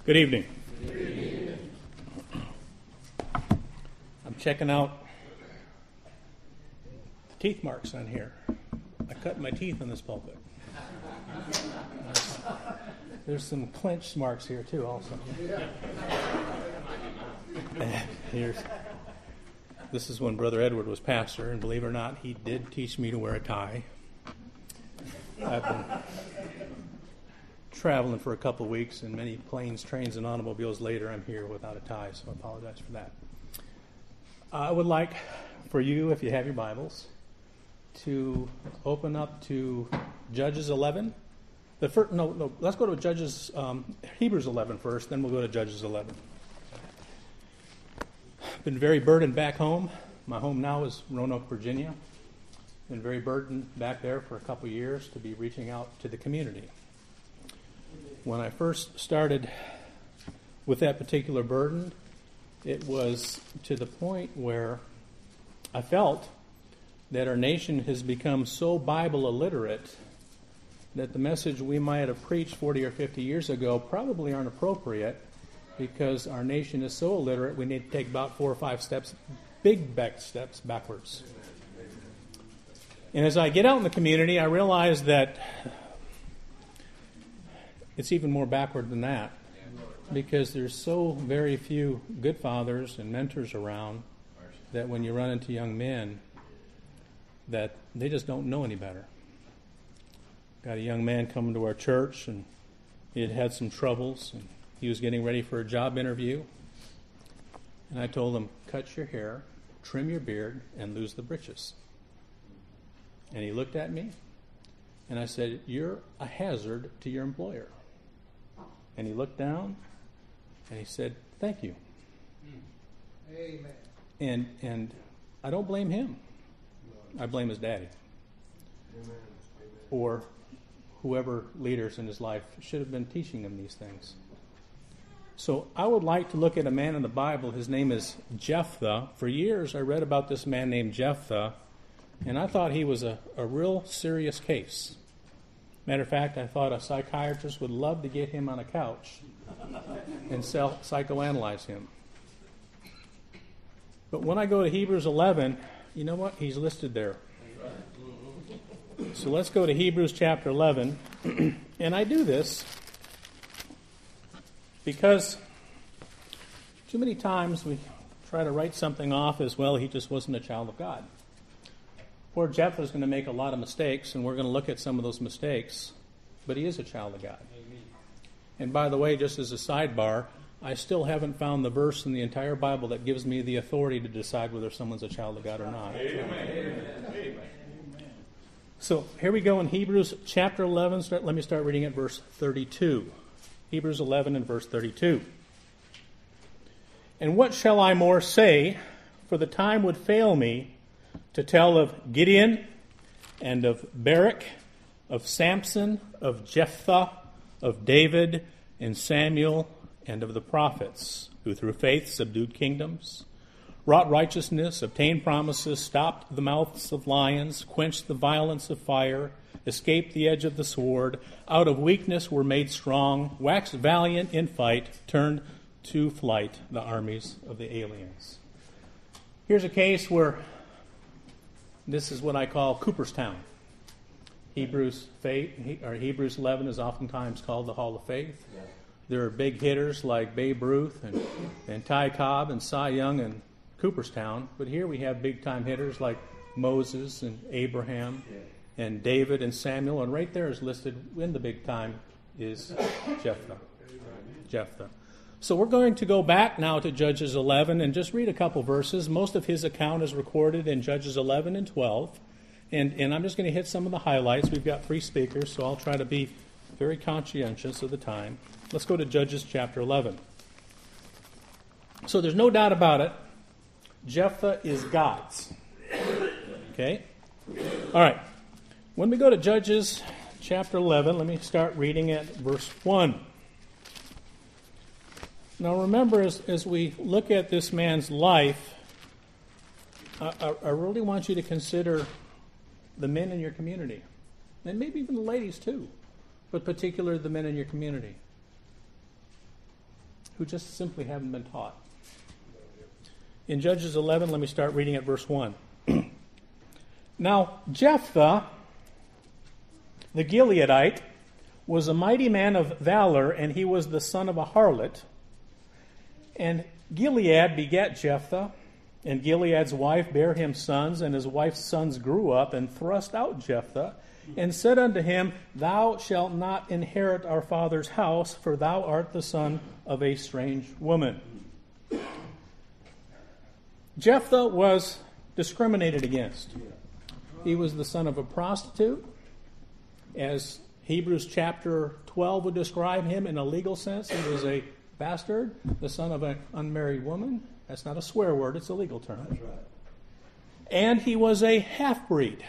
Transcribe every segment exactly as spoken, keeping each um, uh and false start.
Good evening. I'm checking out teeth marks on here. I cut my teeth in this pulpit. There's, there's some clench marks here too also. And here's, this is when Brother Edward was pastor, and believe it or not, he did teach me to wear a tie. I've been traveling for a couple of weeks, and many planes, trains, and automobiles later, I'm here without a tie, so I apologize for that. I would like for you, if you have your Bibles, to open up to Judges eleven. The first, no, no, let's go to Judges, um, Hebrews eleven first, then we'll go to Judges eleven. Been very burdened back home. My home now is Roanoke, Virginia. Been very burdened back there for a couple of years to be reaching out to the community. When I first started with that particular burden, it was to the point where I felt that our nation has become so Bible illiterate that the message we might have preached forty or fifty years ago probably aren't appropriate, because our nation is so illiterate we need to take about four or five steps, big back steps backwards. And as I get out in the community, I realize that it's even more backward than that, because there's so very few good fathers and mentors around that when you run into young men, that they just don't know any better. Got a young man coming to our church, and he had had some troubles, and he was getting ready for a job interview. And I told him, cut your hair, trim your beard, and lose the britches. And he looked at me, and I said, you're a hazard to your employer. And he looked down, and he said, thank you. Amen. And and I don't blame him. I blame his daddy. Amen. Or whoever leaders in his life should have been teaching him these things. So I would like to look at a man in the Bible. His name is Jephthah. For years I read about this man named Jephthah, and I thought he was a, a real serious case. Matter of fact, I thought a psychiatrist would love to get him on a couch and self- psychoanalyze him. But when I go to Hebrews eleven, you know what? He's listed there. So let's go to Hebrews chapter eleven. And I do this because too many times we try to write something off as, well, he just wasn't a child of God. Poor Jephthah is going to make a lot of mistakes, and we're going to look at some of those mistakes, but he is a child of God. Amen. And by the way, just as a sidebar, I still haven't found the verse in the entire Bible that gives me the authority to decide whether someone's a child of God or not. Amen. Amen. So here we go in Hebrews chapter eleven. Start, let me start reading at verse thirty-two. Hebrews eleven and verse thirty-two. And what shall I more say? For the time would fail me to tell of Gideon and of Barak, of Samson, of Jephthah, of David and Samuel, and of the prophets, who through faith subdued kingdoms, wrought righteousness, obtained promises, stopped the mouths of lions, quenched the violence of fire, escaped the edge of the sword, out of weakness were made strong, waxed valiant in fight, turned to flight the armies of the aliens. Here's a case where this is what I call Cooperstown. Hebrews faith, or Hebrews eleven is oftentimes called the Hall of Faith. Yeah. There are big hitters like Babe Ruth and, and Ty Cobb and Cy Young and Cooperstown, but here we have big-time hitters like Moses and Abraham yeah. and David and Samuel, and right there is listed in the big time is Jephthah. Jephthah. So we're going to go back now to Judges eleven and just read a couple verses. Most of his account is recorded in Judges eleven and twelve. And, and I'm just going to hit some of the highlights. We've got three speakers, so I'll try to be very conscientious of the time. Let's go to Judges chapter eleven. So there's no doubt about it. Jephthah is God's. Okay? All right. When we go to Judges chapter eleven, let me start reading at verse one. Now remember, as, as we look at this man's life, I, I, I really want you to consider the men in your community, and maybe even the ladies too, but particularly the men in your community. who just simply haven't been taught. In Judges eleven, let me start reading at verse one. Now, Jephthah, the Gileadite, was a mighty man of valor, and he was the son of a harlot. And Gilead begat Jephthah, and Gilead's wife bare him sons, and his wife's sons grew up and thrust out Jephthah, and said unto him, Thou shalt not inherit our father's house, for thou art the son of a strange woman. Jephthah was discriminated against. He was the son of a prostitute. As Hebrews chapter twelve would describe him in a legal sense, he was a bastard, the son of an unmarried woman. That's not a swear word, it's a legal term. That's right. And he was a half-breed.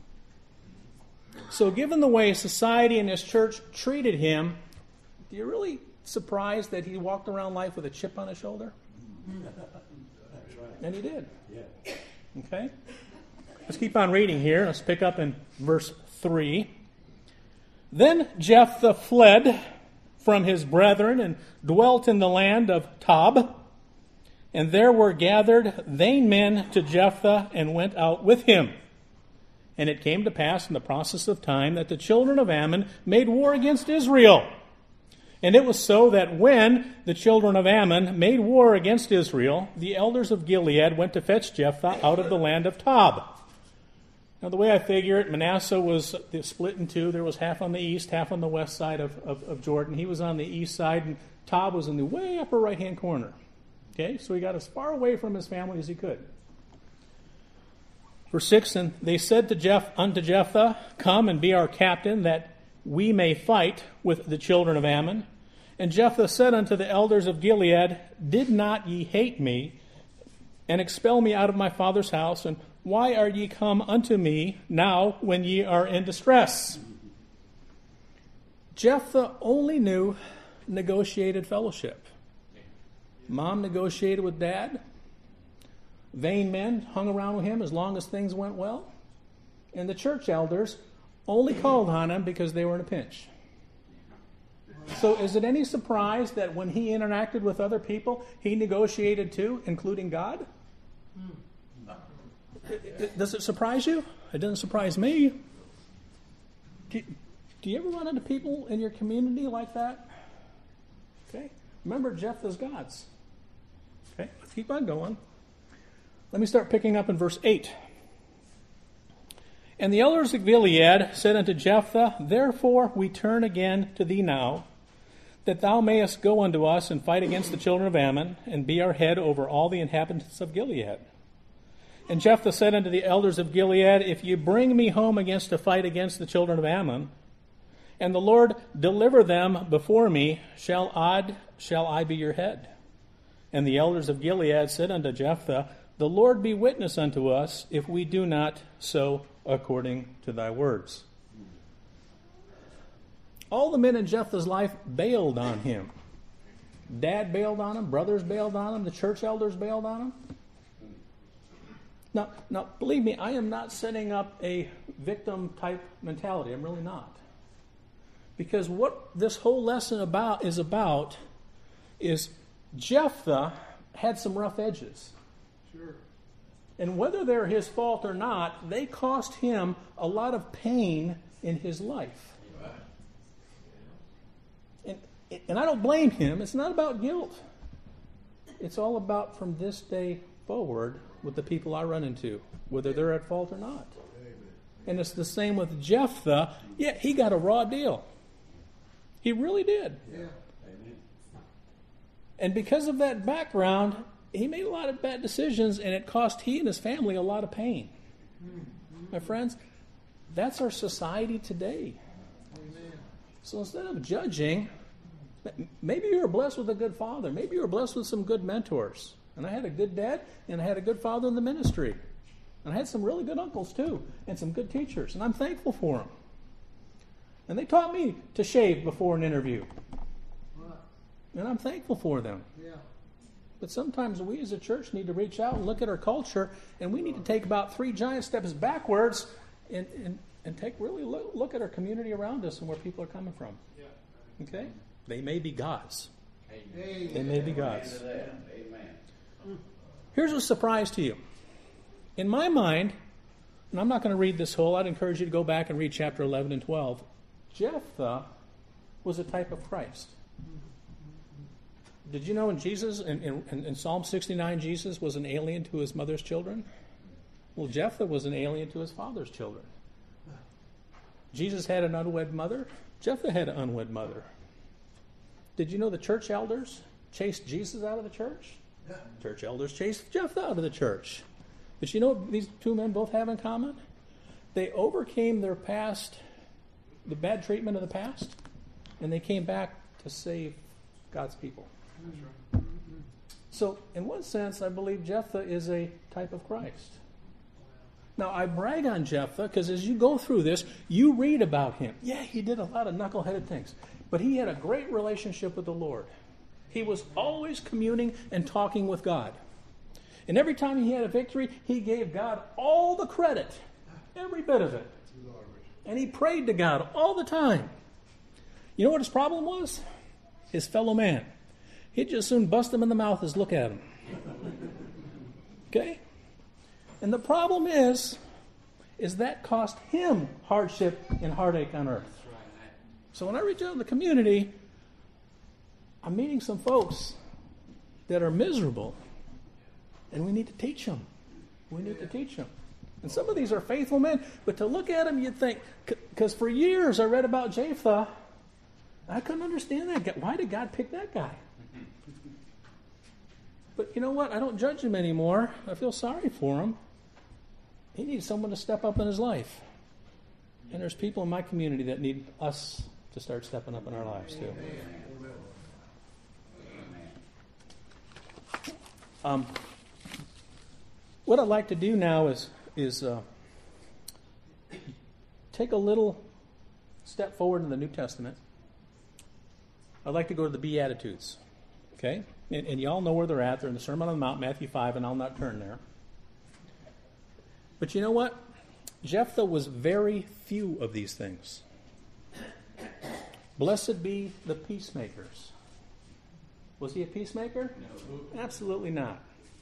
So given the way society and his church treated him, are you really surprised that he walked around life with a chip on his shoulder? That's right. And he did. Yeah. Okay? Let's keep on reading here. Let's pick up in verse three. Then Jephthah fled from his brethren and dwelt in the land of Tob. And there were gathered vain men to Jephthah and went out with him. And it came to pass in the process of time that the children of Ammon made war against Israel. And it was so that when the children of Ammon made war against Israel, the elders of Gilead went to fetch Jephthah out of the land of Tob. Now, the way I figure it, Manasseh was split in two. There was half on the east, half on the west side of, of, of Jordan. He was on the east side, and Tob was in the way upper right-hand corner. Okay, so he got as far away from his family as he could. Verse six, and they said to Jeph, unto Jephthah, Come and be our captain, that we may fight with the children of Ammon. And Jephthah said unto the elders of Gilead, Did not ye hate me, and expel me out of my father's house? And why are ye come unto me now when ye are in distress? Jephthah only knew negotiated fellowship. Mom negotiated with dad. Vain men hung around with him as long as things went well. And the church elders only called on him because they were in a pinch. So is it any surprise that when he interacted with other people, he negotiated too, including God? Does it surprise you? It doesn't surprise me. Do, do you ever run into people in your community like that? Okay. Remember Jephthah's gods. Okay, let's keep on going. Let me start picking up in verse eight. And the elders of Gilead said unto Jephthah, Therefore we turn again to thee now, that thou mayest go unto us and fight against the children of Ammon, and be our head over all the inhabitants of Gilead. And Jephthah said unto the elders of Gilead, If ye bring me home against to fight against the children of Ammon, and the Lord deliver them before me, shall I, shall I be your head? And the elders of Gilead said unto Jephthah, The Lord be witness unto us, if we do not so according to thy words. All the men in Jephthah's life bailed on him. Dad bailed on him, brothers bailed on him, the church elders bailed on him. Now, now, believe me, I am not setting up a victim-type mentality. I'm really not. Because what this whole lesson about is about is Jephthah had some rough edges. Sure. And whether they're his fault or not, they cost him a lot of pain in his life. And, and I don't blame him. It's not about guilt. It's all about from this day forward with the people I run into, whether they're at fault or not. And it's the same with Jephthah. Yeah, he got a raw deal. He really did. Yeah. And because of that background, he made a lot of bad decisions, and it cost he and his family a lot of pain. Mm-hmm. My friends, that's our society today. Amen. So instead of judging, maybe you were blessed with a good father. Maybe you were blessed with some good mentors. And I had a good dad, and I had a good father in the ministry. And I had some really good uncles, too, and some good teachers. And I'm thankful for them. And they taught me to shave before an interview. Right. And I'm thankful for them. Yeah. But sometimes we as a church need to reach out and look at our culture, and we need to take about three giant steps backwards and, and, and take really look, look at our community around us and where people are coming from. Yeah. Okay? They may be gods. They may be God's. Amen. Here's a surprise to you. In my mind, and I'm not going to read this whole, I'd encourage you to go back and read chapter eleven and twelve. Jephthah was a type of Christ. Did you know in Jesus, in, in, in Psalm sixty-nine, Jesus was an alien to his mother's children? Well, Jephthah was an alien to his father's children. Jesus had an unwed mother. Jephthah had an unwed mother. Did you know the church elders chased Jesus out of the church? Church elders chased Jephthah out of the church. But you know what these two men both have in common? They overcame their past, the bad treatment of the past, and they came back to save God's people. So, in one sense, I believe Jephthah is a type of Christ. Now, I brag on Jephthah because as you go through this, you read about him. Yeah, he did a lot of knuckleheaded things, but he had a great relationship with the Lord. He was always communing and talking with God. And every time he had a victory, he gave God all the credit, every bit of it. And he prayed to God all the time. You know what his problem was? His fellow man. He'd just soon bust him in the mouth as look at him. Okay? And the problem is, is that cost him hardship and heartache on earth. So when I reach out in the community, I'm meeting some folks that are miserable. And we need to teach them. We need to teach them. And some of these are faithful men, but to look at them, you'd think, because for years I read about Jephthah, I couldn't understand that. Why did God pick that guy? But you know what? I don't judge him anymore. I feel sorry for him. He needs someone to step up in his life. And there's people in my community that need us to start stepping up in our lives too. Um, what I'd like to do now is is uh, take a little step forward in the New Testament. I'd like to go to the Beatitudes. Okay? And, and you all know where they're at. They're in the Sermon on the Mount, Matthew five, and I'll not turn there. But you know what? Jephthah was very few of these things. Blessed be the peacemakers. Was he a peacemaker? No. Absolutely not.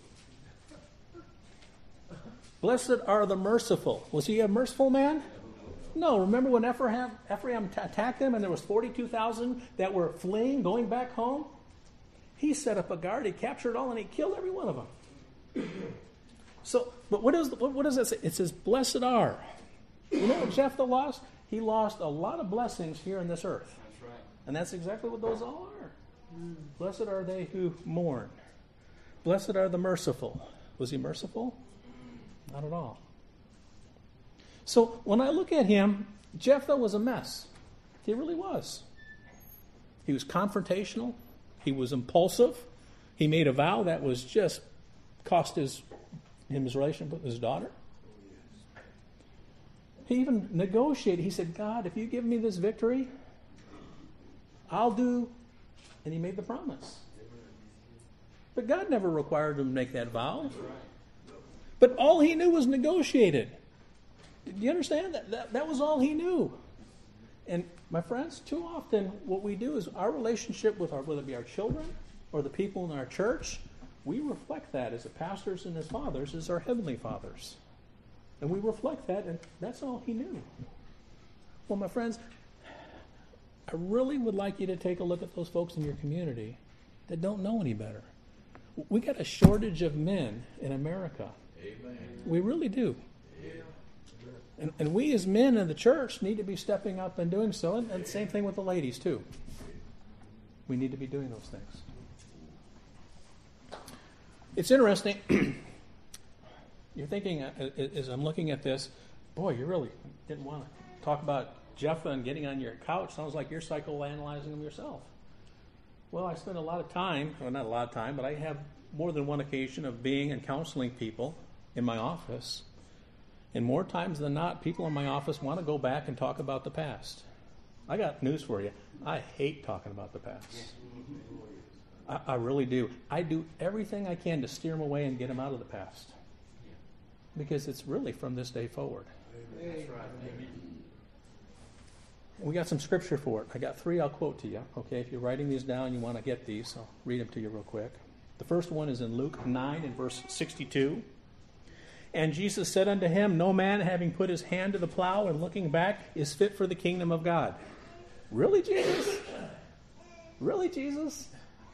Blessed are the merciful. Was he a merciful man? No. Remember when Ephraim, Ephraim attacked them and there was forty-two thousand that were fleeing, going back home? He set up a guard, he captured all, and he killed every one of them. So, but what, is, what, what does that say? It says, blessed are. You know what Jephthah lost? He lost a lot of blessings here on this earth. That's right. And that's exactly what those all are. Mm. Blessed are they who mourn. Blessed are the merciful. Was he merciful? Not at all. So when I look at him, Jephthah was a mess. He really was. He was confrontational. He was impulsive. He made a vow that was just cost his him his relationship with his daughter. He even negotiated. He said, God, if you give me this victory, I'll do. And he made the promise. But God never required him to make that vow. But all he knew was negotiated. Do you understand? That, that, that was all he knew. And my friends, too often what we do is our relationship with our, whether it be our children or the people in our church, we reflect that as the pastors and as fathers, as our heavenly fathers. And we reflect that, and that's all he knew. Well, my friends, I really would like you to take a look at those folks in your community that don't know any better. We got a shortage of men in America. Amen. We really do. And, and we as men in the church need to be stepping up and doing so. And, and same thing with the ladies, too. We need to be doing those things. It's interesting. You're thinking, as I'm looking at this, boy, you really didn't want to talk about Jephthah and getting on your couch. Sounds like you're psychoanalyzing him yourself. Well, I spend a lot of time, well, not a lot of time, but I have more than one occasion of being and counseling people in my office. And more times than not, people in my office want to go back and talk about the past. I got news for you. I hate talking about the past. I, I really do. I do everything I can to steer them away and get them out of the past. Because it's really from this day forward. That's right. We got some scripture for it. I got three I'll quote to you. Okay, if you're writing these down, you want to get these, I'll read them to you real quick. The first one is in Luke nine in verse sixty-two. And Jesus said unto him, no man having put his hand to the plow and looking back is fit for the kingdom of God. Really, Jesus? Really, Jesus?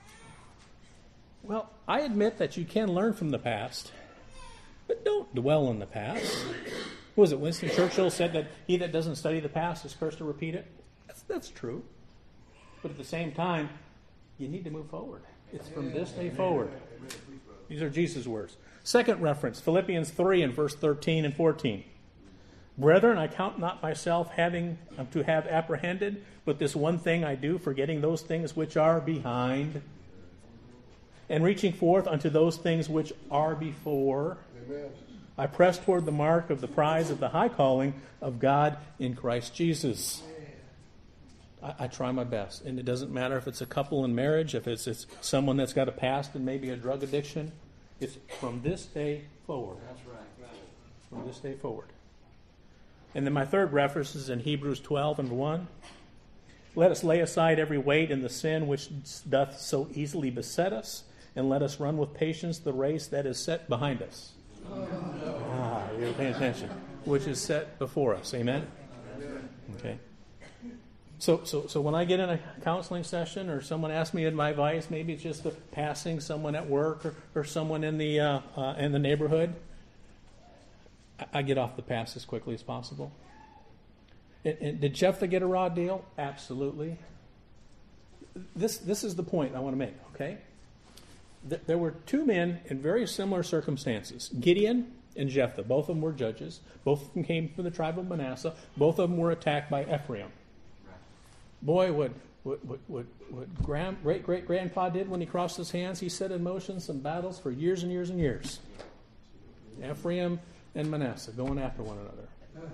Well, I admit that you can learn from the past, but don't dwell in the past. What was it, Winston Churchill said that he that doesn't study the past is cursed to repeat it? That's, that's true. But at the same time, you need to move forward. It's from this day forward. These are Jesus' words. Second reference, Philippians three in verse thirteen and fourteen. Brethren, I count not myself having um, to have apprehended, but this one thing I do, forgetting those things which are behind, and reaching forth unto those things which are before. Amen. I press toward the mark of the prize of the high calling of God in Christ Jesus. I, I try my best. And it doesn't matter if it's a couple in marriage, if it's, it's someone that's got a past and maybe a drug addiction. It's from this day forward. That's right. From this day forward. And then my third reference is in Hebrews twelve and one. Let us lay aside every weight and the sin which doth so easily beset us, and let us run with patience the race that is set behind us. Ah, you're paying attention. Which is set before us. Amen? Okay. So, so, so when I get in a counseling session, or someone asks me my advice, maybe it's just a passing someone at work, or, or someone in the uh, uh, in the neighborhood, I, I get off the past as quickly as possible. And, and did Jephthah get a raw deal? Absolutely. This this is the point I want to make. Okay. There were two men in very similar circumstances, Gideon and Jephthah. Both of them were judges. Both of them came from the tribe of Manasseh. Both of them were attacked by Ephraim. Boy, what what what what, what grand, great great grandpa did when he crossed his hands, he set in motion some battles for years and years and years. Ephraim and Manasseh going after one another.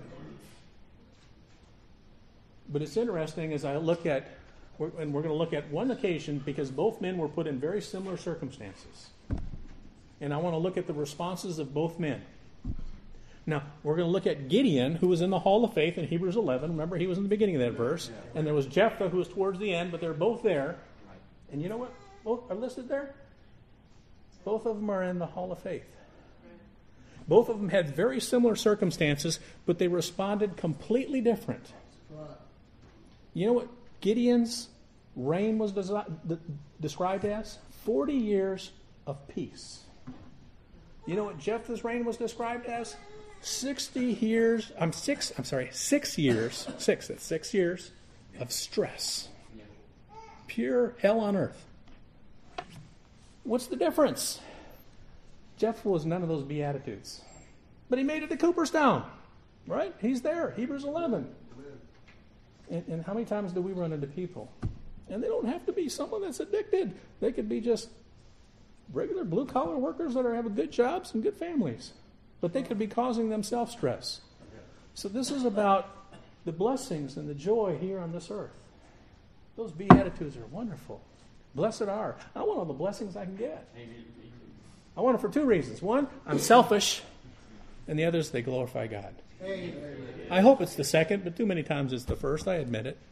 But it's interesting as I look at, and we're going to look at one occasion because both men were put in very similar circumstances. And I want to look at the responses of both men. Now, we're going to look at Gideon, who was in the Hall of Faith in Hebrews eleven. Remember, he was in the beginning of that verse. And there was Jephthah, who was towards the end, but they're both there. And you know what? Both are listed there? Both of them are in the Hall of Faith. Both of them had very similar circumstances, but they responded completely different. You know what Gideon's reign was desi- described as? Forty years of peace. You know what Jephthah's reign was described as? Sixty years. I'm six. I'm sorry. Six years. Six. That's six years of stress. Pure hell on earth. What's the difference? Jephthah was none of those beatitudes, but he made it to Cooperstown, right? He's there. Hebrews eleven. And, and how many times do we run into people? And they don't have to be someone that's addicted. They could be just regular blue-collar workers that are having good jobs and good families. But they could be causing themselves stress. So this is about the blessings and the joy here on this earth. Those beatitudes are wonderful. Blessed are. I want all the blessings I can get. I want it for two reasons. One, I'm selfish. And the other is they glorify God. I hope it's the second, but too many times it's the first. I admit it.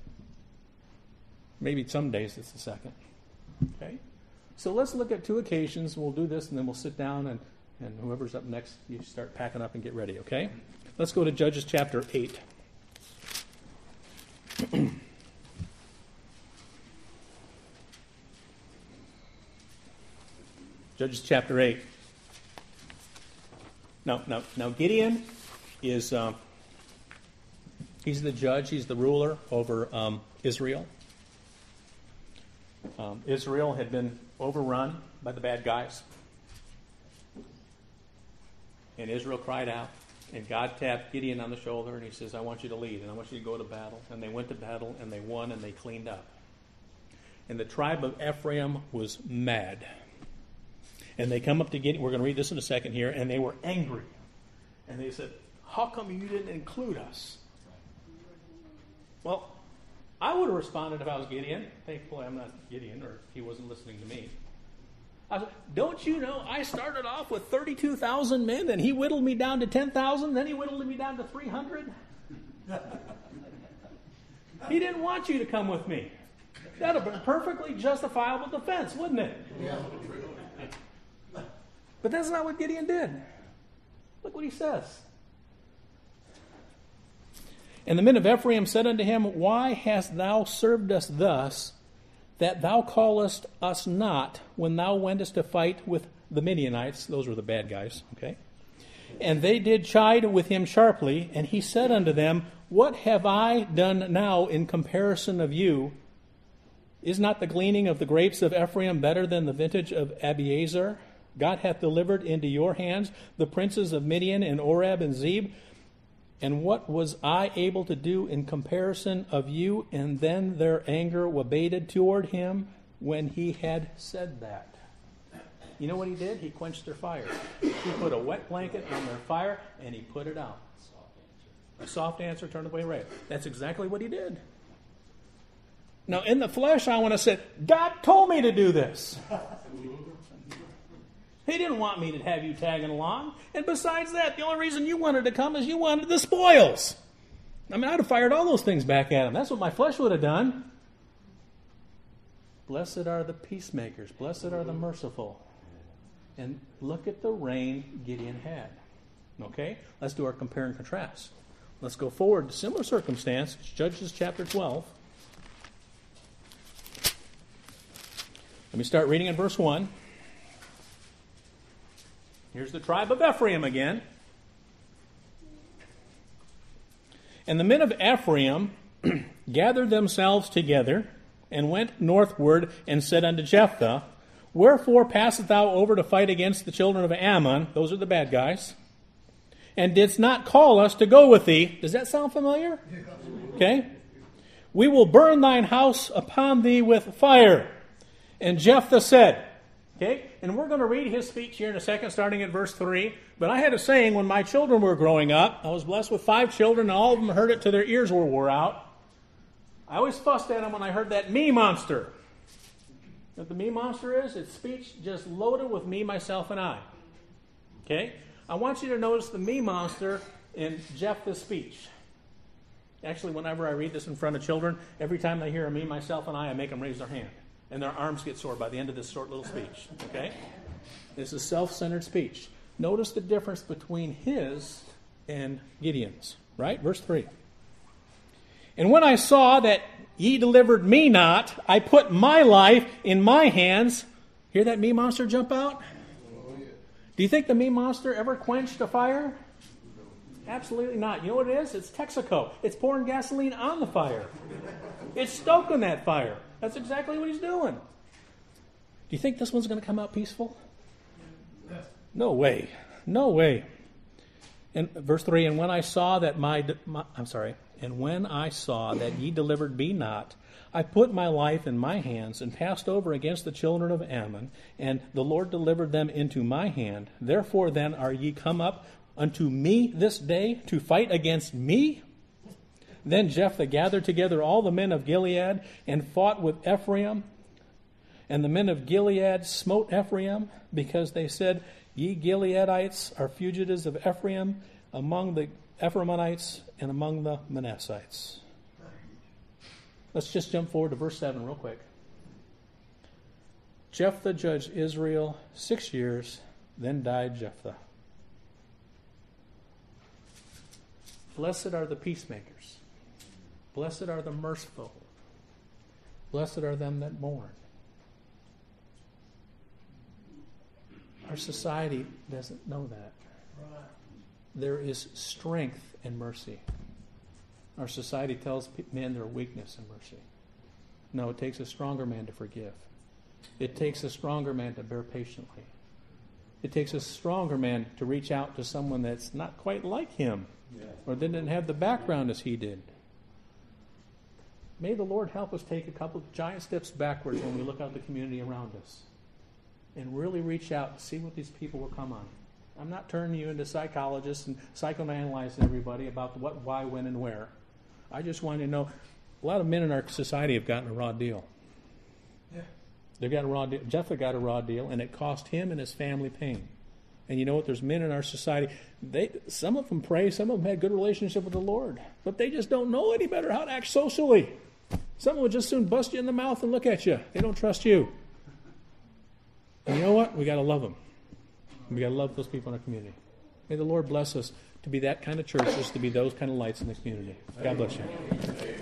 Maybe some days it's the second. Okay? So let's look at two occasions. We'll do this, and then we'll sit down, and, and whoever's up next, you start packing up and get ready, okay? Let's go to Judges chapter eight. Judges chapter eight. Now, now, now Gideon is, uh, he's the judge, he's the ruler over um, Israel. Um, Israel had been overrun by the bad guys. And Israel cried out, and God tapped Gideon on the shoulder, and he says, I want you to lead, and I want you to go to battle. And they went to battle, and they won, and they cleaned up. And the tribe of Ephraim was mad. And they come up to Gideon, we're going to read this in a second here, and they were angry. And they said, how come you didn't include us? Well, I would have responded if I was Gideon. Thankfully, I'm not Gideon, or he wasn't listening to me. I said, don't you know I started off with thirty-two thousand men, and he whittled me down to ten thousand, then he whittled me down to three hundred? He didn't want you to come with me. That would have been a perfectly justifiable defense, wouldn't it? Yeah. But that's not what Gideon did. Look what he says. And the men of Ephraim said unto him, Why hast thou served us thus, that thou callest us not when thou wentest to fight with the Midianites? Those were the bad guys, okay? And they did chide with him sharply, and he said unto them, What have I done now in comparison of you? Is not the gleaning of the grapes of Ephraim better than the vintage of Abiezer? God hath delivered into your hands the princes of Midian and Oreb and Zeb. And what was I able to do in comparison of you? And then their anger abated toward him when he had said that. You know what he did? He quenched their fire. He put a wet blanket on their fire and he put it out. A soft answer turned away red. That's exactly what he did. Now, in the flesh, I want to say, God told me to do this. He didn't want me to have you tagging along. And besides that, the only reason you wanted to come is you wanted the spoils. I mean, I'd have fired all those things back at him. That's what my flesh would have done. Blessed are the peacemakers. Blessed are the merciful. And look at the reign Gideon had. Okay? Let's do our compare and contrast. Let's go forward to similar circumstance. Judges chapter twelve. Let me start reading in verse one. Here's the tribe of Ephraim again. And the men of Ephraim gathered themselves together and went northward and said unto Jephthah, Wherefore passest thou over to fight against the children of Ammon? Those are the bad guys. And didst not call us to go with thee. Does that sound familiar? Okay. We will burn thine house upon thee with fire. And Jephthah said, okay, and we're going to read his speech here in a second, starting at verse three. But I had a saying when my children were growing up. I was blessed with five children, and all of them heard it till their ears were wore out. I always fussed at them when I heard that me monster. What the me monster is? It's speech just loaded with me, myself, and I. Okay? I want you to notice the me monster in Jephthah's speech. Actually, whenever I read this in front of children, every time they hear a me, myself, and I, I make them raise their hand. And their arms get sore by the end of this short little speech. Okay? This is self-centered speech. Notice the difference between his and Gideon's. Right? Verse three. And when I saw that ye delivered me not, I put my life in my hands. Hear that me monster jump out? Do you think the me monster ever quenched a fire? Absolutely not. You know what it is? It's Texaco. It's pouring gasoline on the fire. It's stoking that fire. That's exactly what he's doing. Do you think this one's going to come out peaceful? No way. No way. And verse three, and when I saw that my, my I'm sorry, and when I saw that ye delivered me not, I put my life in my hands and passed over against the children of Ammon, and the Lord delivered them into my hand. Therefore then are ye come up unto me this day to fight against me? Then Jephthah gathered together all the men of Gilead and fought with Ephraim. And the men of Gilead smote Ephraim, because they said, Ye Gileadites are fugitives of Ephraim among the Ephraimites and among the Manassites. Let's just jump forward to verse seven real quick. Jephthah judged Israel six years, then died Jephthah. Blessed are the peacemakers. Blessed are the merciful. Blessed are them that mourn. Our society doesn't know that. There is strength in mercy. Our society tells men their weakness in mercy. No, it takes a stronger man to forgive. It takes a stronger man to bear patiently. It takes a stronger man to reach out to someone that's not quite like him, or didn't have the background as he did. May the Lord help us take a couple of giant steps backwards when we look out the community around us and really reach out and see what these people will come on. I'm not turning you into psychologists and psychoanalyzing everybody about what, why, when, and where. I just want you to know a lot of men in our society have gotten a raw deal. Yeah. They've got a raw deal. Jephthah got a raw deal, and it cost him and his family pain. And you know what? There's men in our society. They some of them pray, some of them had good relationship with the Lord, but they just don't know any better how to act socially. Someone would just soon bust you in the mouth and look at you. They don't trust you. And you know what? We got to love them. We got to love those people in our community. May the Lord bless us to be that kind of church, just to be those kind of lights in the community. God bless you.